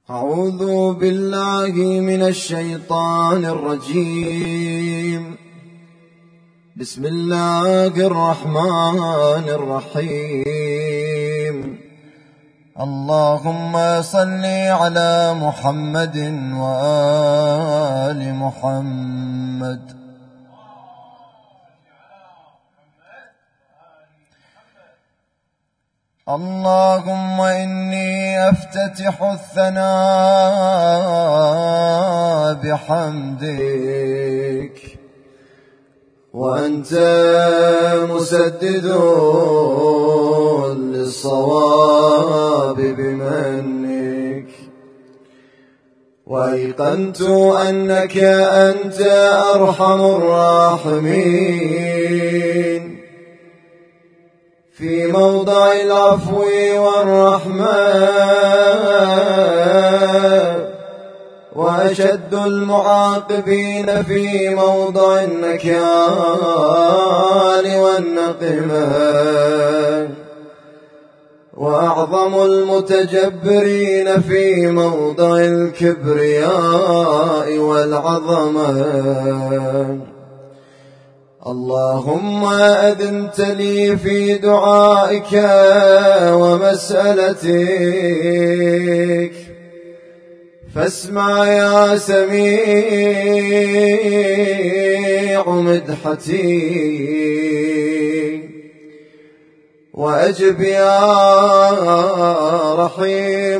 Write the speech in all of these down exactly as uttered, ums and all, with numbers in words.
أعوذ بالله من الشيطان الرجيم. بسم الله الرحمن الرحيم. اللهم صل على محمد وآل محمد. اللهم إني أفتتح الثناء بحمدك، وأنت مسدد للصواب بمنك، وأيقنت أنك أنت أرحم الراحمين في موضع العفو والرحمة، وأشد المعاقبين في موضع النكال والنقمة، وأعظم المتجبرين في موضع الكبرياء والعظمة. اللهم أذنت لي في دعائك ومسألتك، فاسمع يا سميع مدحتي، وأجب يا رحيم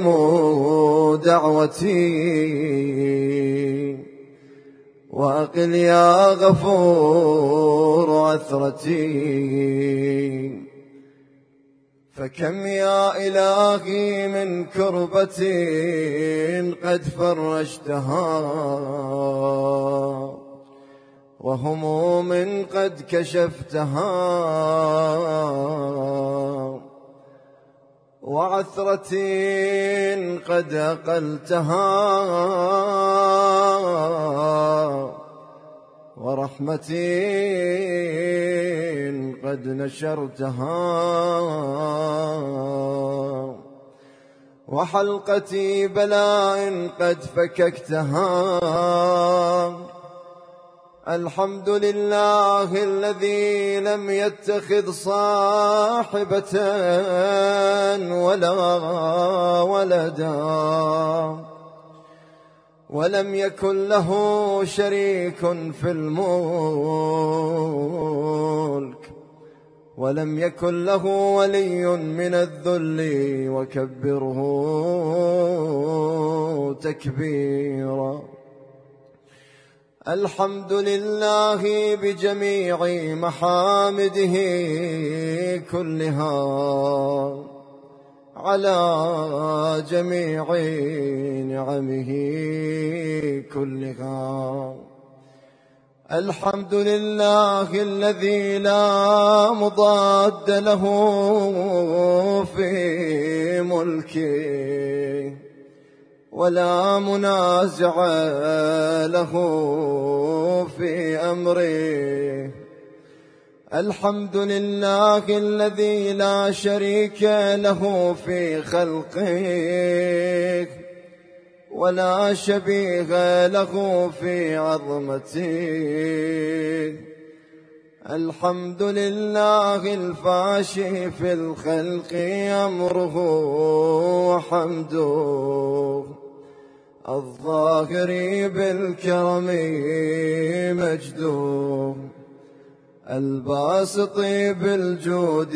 دعوتي، وأقل يا غفور عثرتي. فكم يا إلهي من كربة قد فرجتها، وهموم قد كشفتها، وعثرة قد أقلتها، ورحمة قد نشرتها، وحلقة بلاء قد فككتها. الحمد لله الذي لم يتخذ صاحبة ولا ولدا، ولم يكن له شريك في الملك، ولم يكن له ولي من الذل، وكبره تكبيرا. الحمد لله بجميع محامده كلها، على جميع نعمه كلها. الحمد لله الذي لا مضاد له في ملكه، ولا منازع له في أمره. الحمد لله الذي لا شريك له في خلقه، ولا شبيه له في عظمته. الحمد لله الفاشي في الخلق أمره وحمده، الظاهر بالكرم مجده، الباسط بالجود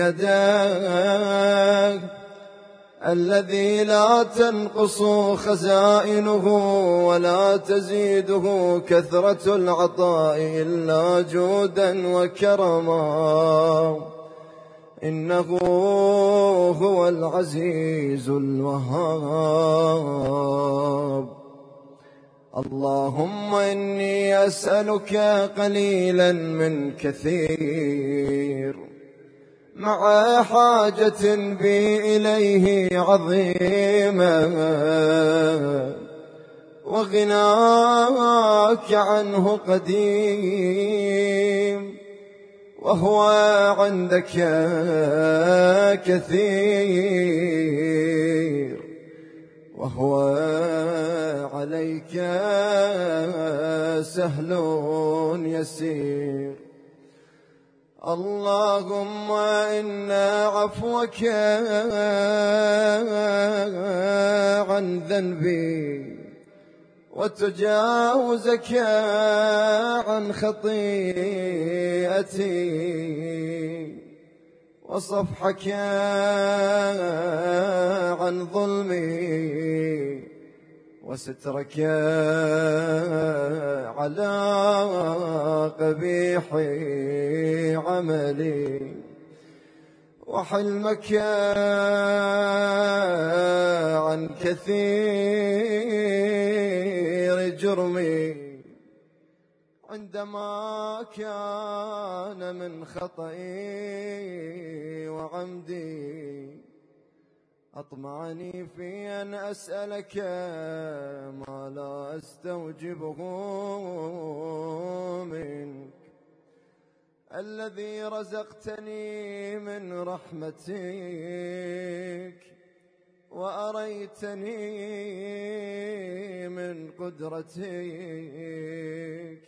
يداه، الذي لا تنقص خزائنه ولا تزيده كثرة العطاء إلا جودا وكرما. إنه هو العزيز الوهاب. اللهم إني أسألك قليلا من كثير، مع حاجة بي إليه عظيمة، وغناك عنه قديم، وهو عندك كثير، وهو عليك سهل يسير. اللهم إن عفوك عن ذنبي وتجاوزك عن خطيئتي وصفحك عن ظلمي وسترك على قبيح عملي وحلمك عن كثير جرمي عندما كان من خطئي وعمدي أطمعني في أن أسألك ما لا أستوجبه منك، الذي رزقتني من رحمتك وأريتني من قدرتك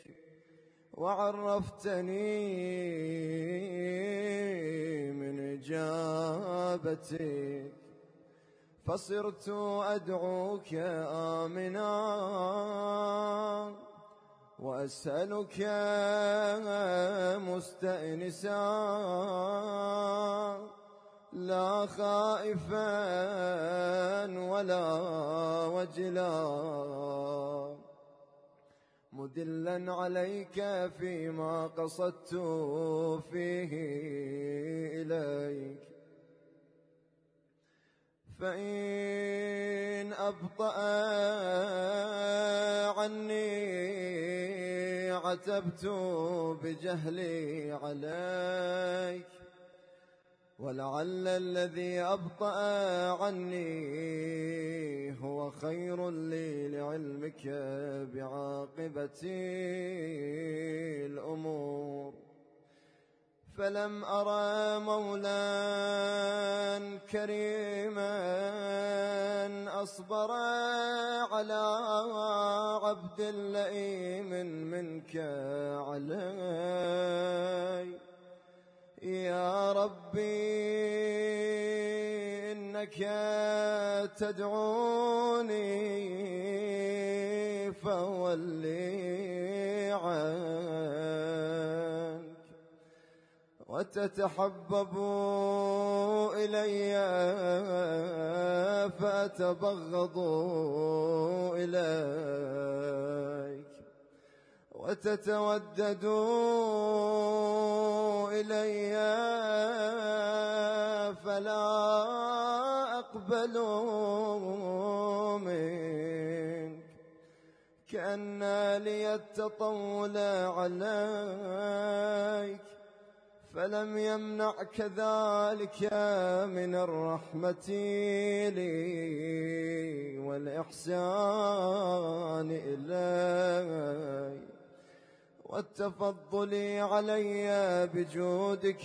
وعرفتني من إجابتك، فصرت أدعوك آمنا وأسألك مستأنسا لا خائفا ولا وجلا مدلا عليك فيما قصدت فيه إليك. فإن أبطأ عني عتبت بجهلي عليك، ولعل الذي أبطأ عني هو خير لي لعلمك بعاقبة الأمور. فلم أرى مولا كريما أصبر على عبد لئيم منك علي. يا ربي إنك تدعوني فولي عنك، وتتحبب إلي فأتبغض إليك، وتتودد إلي فلا أقبل منك، كأن لي التطول عليك، فلم يمنعك ذلك من الرحمة لي والإحسان إلي والتفضل علي بجودك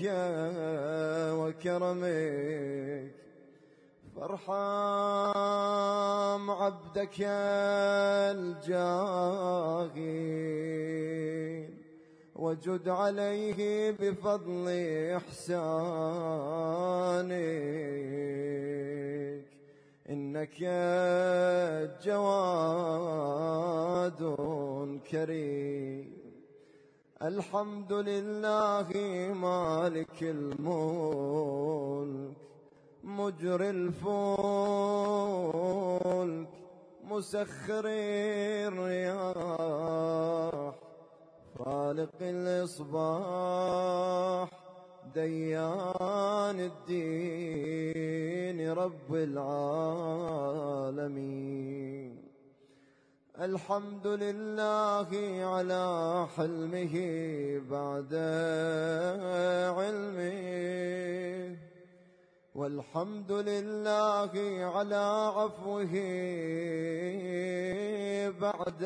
وكرمك. فارحم عبدك الجاهل وجد عليه بفضل إحسانك، إنك جواد كريم. الحمد لله مالك الملك مجري الفلك مسخر الرياح خالق الإصباح ديان الدين رب العالمين. الحمد لله على حلمه بعد علمه، والحمد لله على عفوه بعد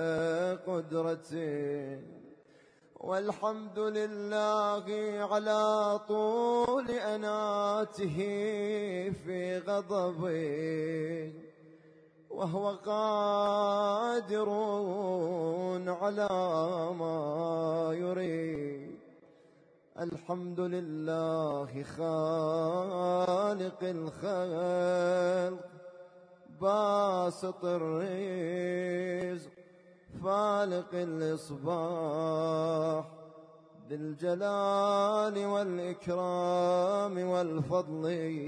قدرته، والحمد لله على طول أناته في غضبه، وهو قادر على ما يريد. الحمد لله خالق الخلق باسط الرزق فالق الإصباح ذي الجلال والإكرام والفضل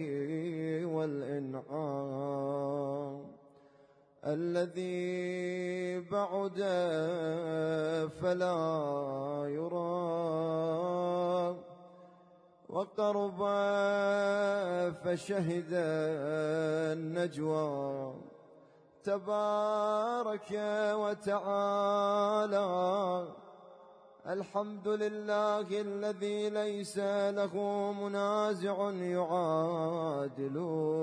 والإنعام، الذي بعد فلا يرى وقرب فشهد النجوى. تبارك وتعالى الحمد لله الذي ليس له منازع يعادل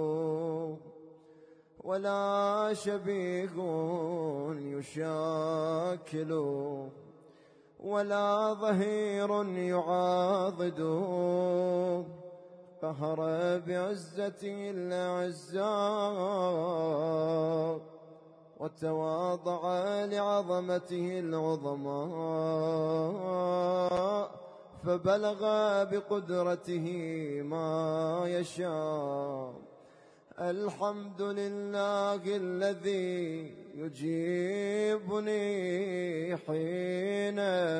ولا شبيه يشاكل ولا ظهير يعاضد. قهر بعزته الأعزاء وتواضع لعظمته العظماء فبلغ بقدرته ما يشاء. الحمد لله الذي يجيبني حين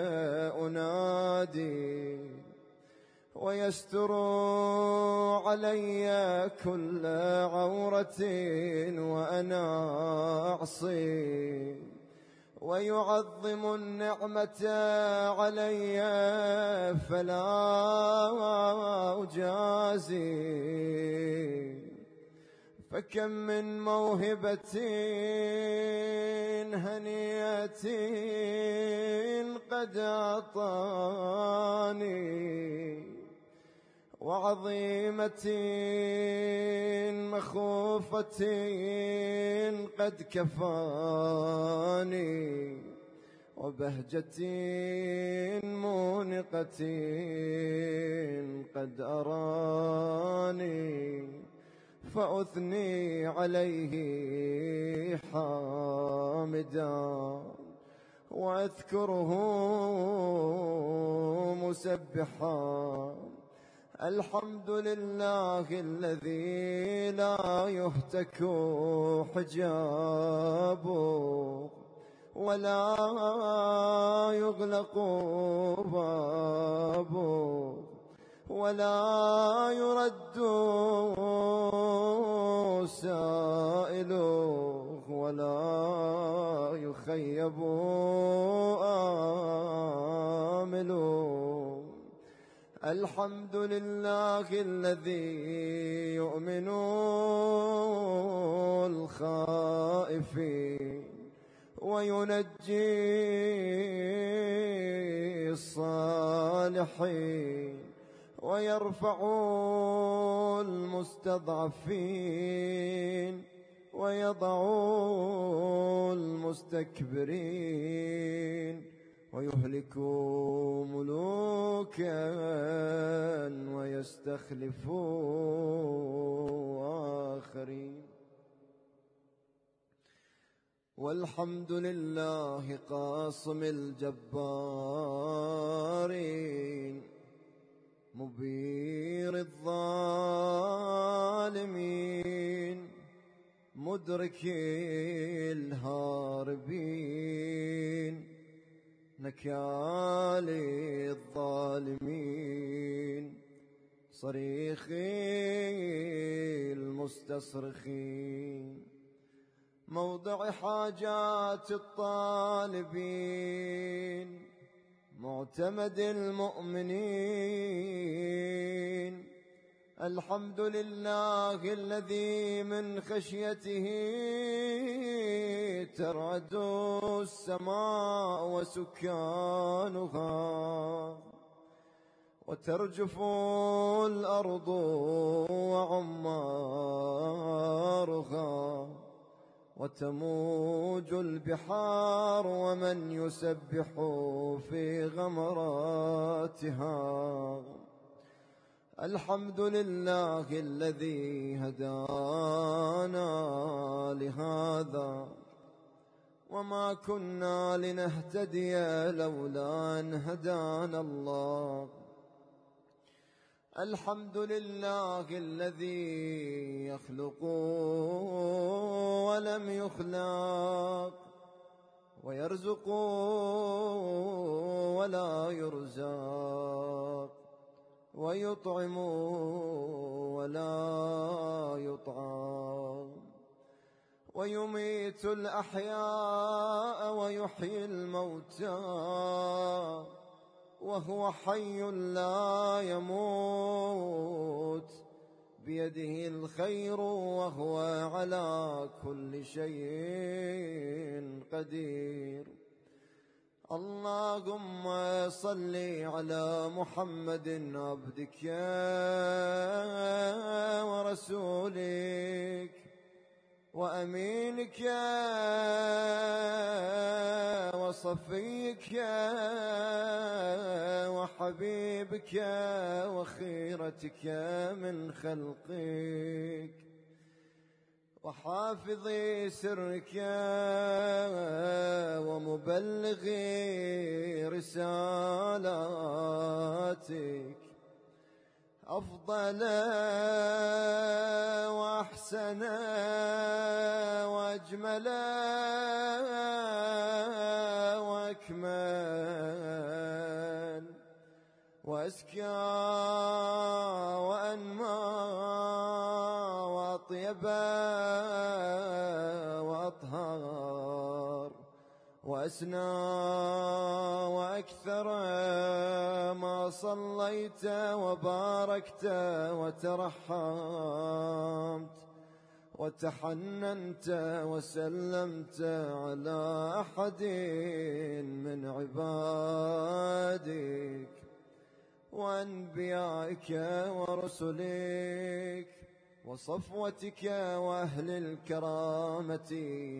أنادي ويستر علي كل عورة وأنا أعصي ويعظم النعمة علي فلا أجازي. فكم من موهبة هنية قد أعطاني وعظيمة مخوفة قد كفاني وبهجة مونقة قد أراني. فأثني عليه حامدا وأذكره مسبحا. الحمد لله الذي لا يهتك حجابه ولا يغلق بابه ولا يرد سائله ولا يخيب آمله. الحمد لله الذي يؤمن الخائفين وينجي الصالحين ويرفع المستضعفين ويضع المستكبرين ويهلك ملوكا ويستخلف آخرين. والحمد لله قاصم الجبارين مبير الظالمين مدرك الهاربين نكال الظالمين صريخ المستصرخين موضع حاجات الطالبين معتمد المؤمنين. الحمد لله الذي من خشيته ترعد السماء وسكانها وترجف الأرض وعمارها وتموج البحار ومن يسبح في غمراتها. الحمد لله الذي هدانا لهذا وما كنا لنهتدي لولا أن هدانا الله. الحمد لله الذي يخلق ولم يخلق ويرزق ولا يرزق ويطعم ولا يطعم ويميت الأحياء ويحيي الموتى وهو حي لا يموت بيده الخير وهو على كل شيء قدير. اللهم صل على محمد عبدك ورسولك وأمينك وصفيك وحبيبك وخيرتك من خلقك وحافظ سرك ومبلغ رسالاتك أفضل وأحسن وأجمل وأكمل وأزكى وأنمى وأطيب وأطهر وأسنى وأكثر ما صليت وباركت وترحمت وتحننت وسلمت على أحد من عبادك وأنبيائك ورسلك وصفوتك وأهل الكرامة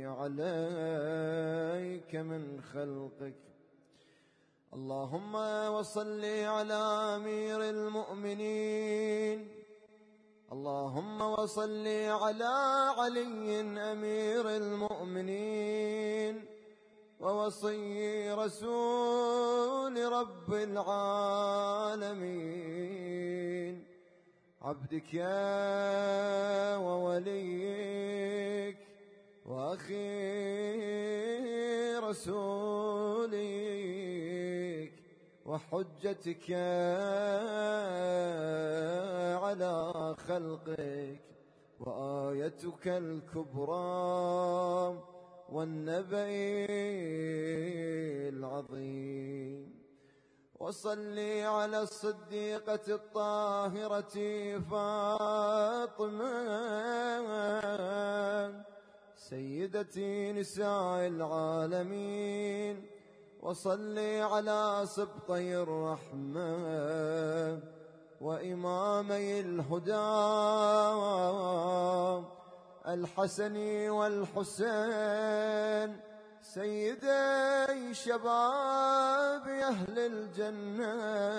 عليك من خلقك. اللهم وصل على أمير المؤمنين، اللهم وصل على علي أمير المؤمنين ووصي رسول رب العالمين، عبدك ووليك وأخي رسولك وحجتك على خلقك وآيتك الكبرى والنبأ العظيم. وصل على الصديقة الطاهرة فاطمة سيدة نساء العالمين، وصل على سبطي الرحمة وإمامي الهدى الحسن والحسين سيدي شباب أهل الجنة،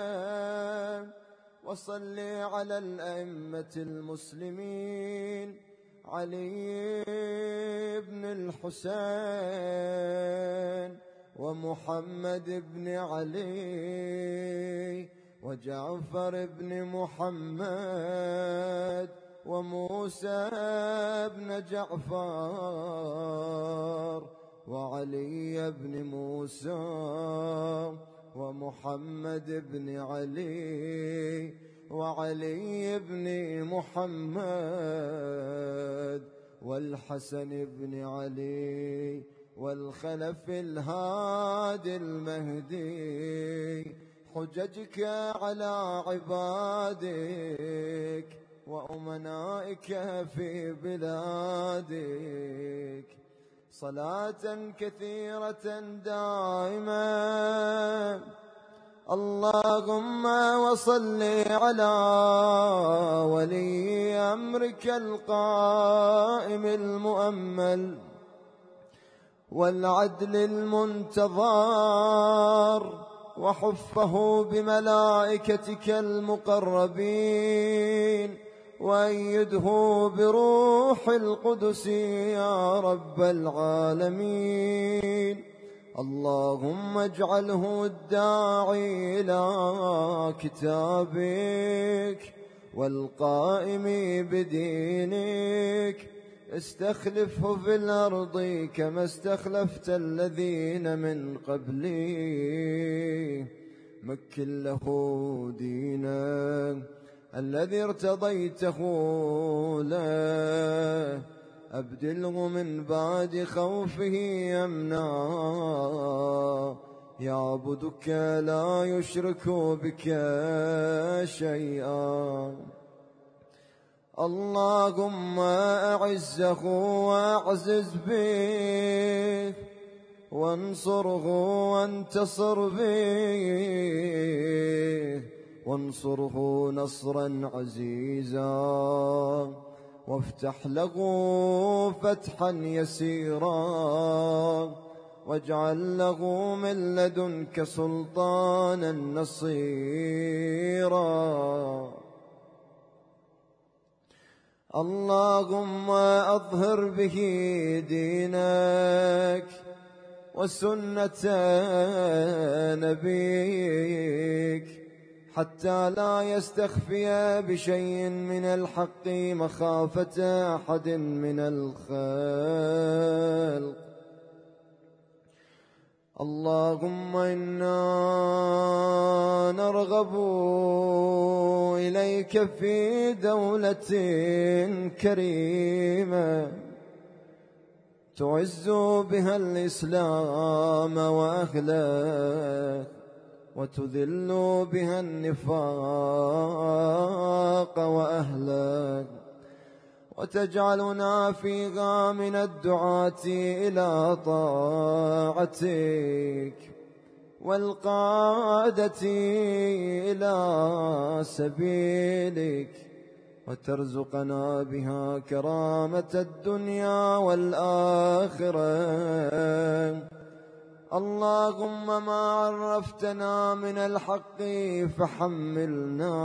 وصل على الأئمة المسلمين علي بن الحسين ومحمد بن علي وجعفر بن محمد وموسى بن جعفر وعلي بن موسى ومحمد بن علي وعلي بن محمد والحسن بن علي والخلف الهادي المهدي، حججك على عبادك وأمنائك في بلادك صلاة كثيرة دائمة. اللهم وصل على ولي أمرك القائم المؤمل والعدل المنتظر وحفه بملائكتك المقربين، وأيده بروح القدس يا رب العالمين. اللهم اجعله الداعي إلى كتابك والقائم بدينك، استخلفه في الأرض كما استخلفت الذين من قبلي. مكن له دينك الذي ارتضيته له، أبدله من بعد خوفه أمنا، يعبدك لا يشرك بك شيئا. اللهم أعزه وأعزز به، وانصره وانتصر به، وانصره نصرا عزيزا، وافتح له فتحا يسيرا، واجعل له من لدنك سلطانا نصيرا. اللهم أظهر به دينك وسنة نبيك، حتى لا يستخفي بشيء من الحق مخافة أحد من الخلق. اللهم إنا نرغب إليك في دولة كريمة تعز بها الإسلام وأهله، وتذل بها النفاق وأهله، وتجعلنا فيها من الدعاة إلى طاعتك والقادة إلى سبيلك، وترزقنا بها كرامة الدنيا والآخرة. اللهم ما عرفتنا من الحق فحملنا،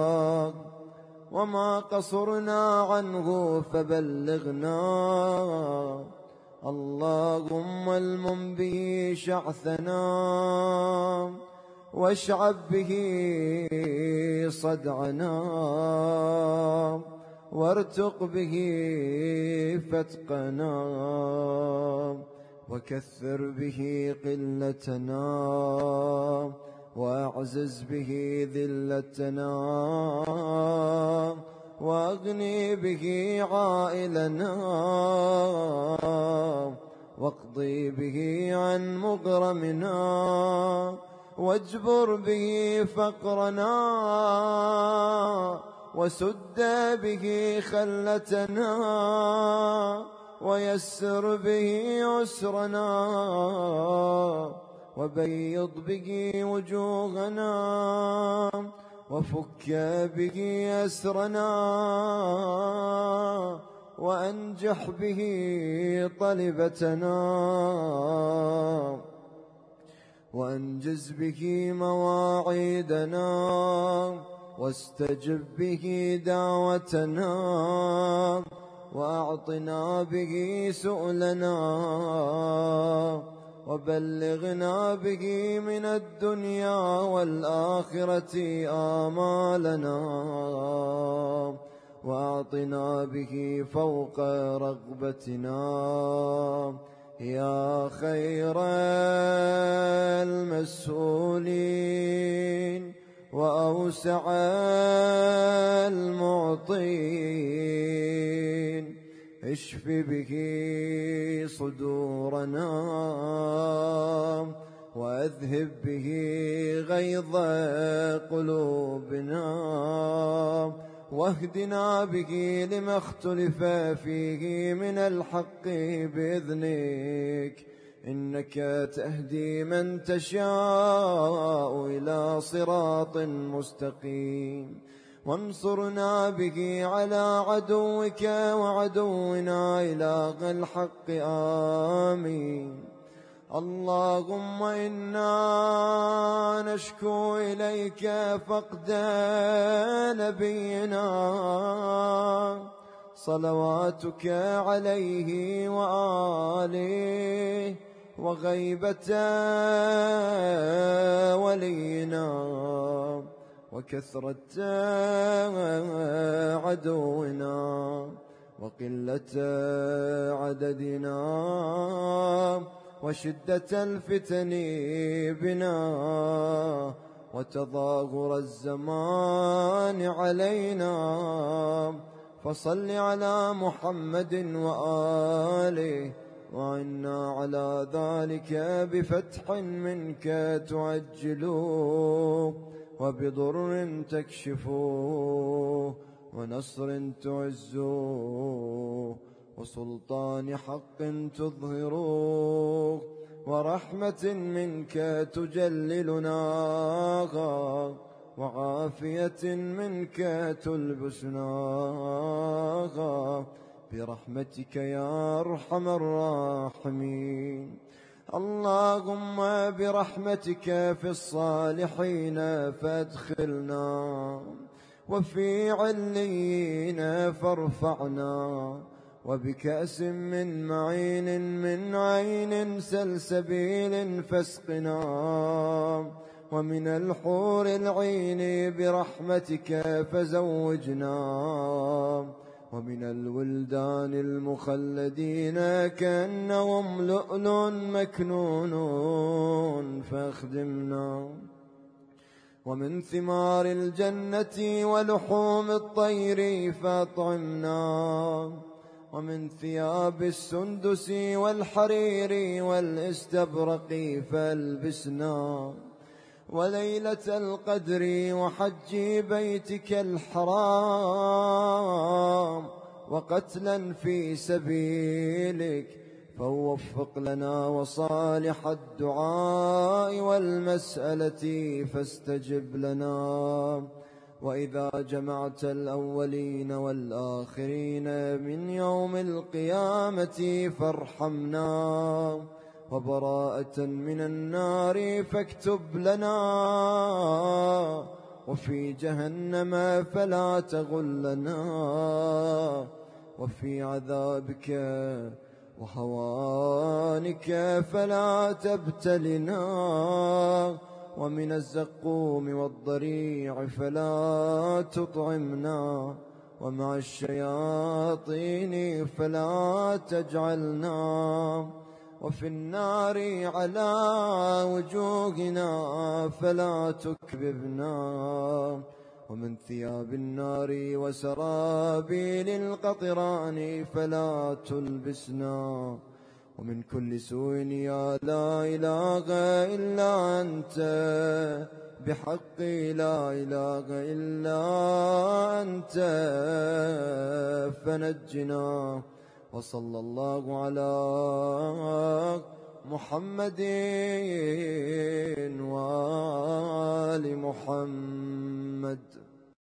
وما قصرنا عنه فبلغنا. اللهم المم به شعثنا، واشعب به صدعنا، وارتق به فتقنا، وكثر به قلتنا، وأعزز به ذلتنا، وأغني به عائلنا، واقضي به عن مغرمنا، واجبر به فقرنا، وسد به خلتنا، ويسر به عسرنا، وبيض به وجوهنا، وفك به أسرنا، وأنجح به طلبتنا، وأنجز به مواعيدنا، واستجب به دعوتنا، وأعطنا به سؤلنا، وبلغنا به من الدنيا والآخرة آمالنا، وأعطنا به فوق رغبتنا، يا خير المسؤولين وأوسع المعطين. اشف به صدورنا، وأذهب به غيظ قلوبنا، واهدنا به لما اختلف فيه من الحق بإذنك، إنك تهدي من تشاء إلى صراط مستقيم. وانصرنا به على عدوك وعدونا إله الحق. آمين. اللهم إنا نشكو إليك فقد نبينا صلواتك عليه وآله وغيبة ولينا وكثرة عدونا وقلة عددنا وشدة الفتن بنا وتظاهر الزمان علينا، فصل على محمد وآله وعنا على ذلك بفتح منك تعجلوه وبضر تكشفوه ونصر تعزوه وسلطان حق تظهروه ورحمة منك تجللناها وعافية منك تلبسناها برحمتك يا أرحم الراحمين. اللهم برحمتك في الصالحين فادخلنا وفي عليين فارفعنا وبكأس من معين من عين سلسبيل فاسقنا ومن الحور العين برحمتك فزوجنا ومن الولدان المخلدين كأنهم لؤلؤ مكنون فاخدمنا ومن ثمار الجنة ولحوم الطير فاطعمنا ومن ثياب السندس والحرير والاستبرق فالبسنا وليلة القدر وحج بيتك الحرام وقتلا في سبيلك فوفق لنا وصالح الدعاء والمسألة فاستجب لنا. وإذا جمعت الأولين والآخرين من يوم القيامة فارحمنا وبراءة من النار فاكتب لنا وفي جهنم فلا تغلنا وفي عذابك وهوانك فلا تبتلنا ومن الزقوم والضريع فلا تطعمنا ومع الشياطين فلا تجعلنا وفي النار على وجوهنا فلا تكببنا ومن ثياب النار وسرابيل القطران فلا تلبسنا ومن كل سوء يا لا إله إلا أنت بحق لا إله إلا أنت فنجنا. وصلى الله على محمد وآل محمد.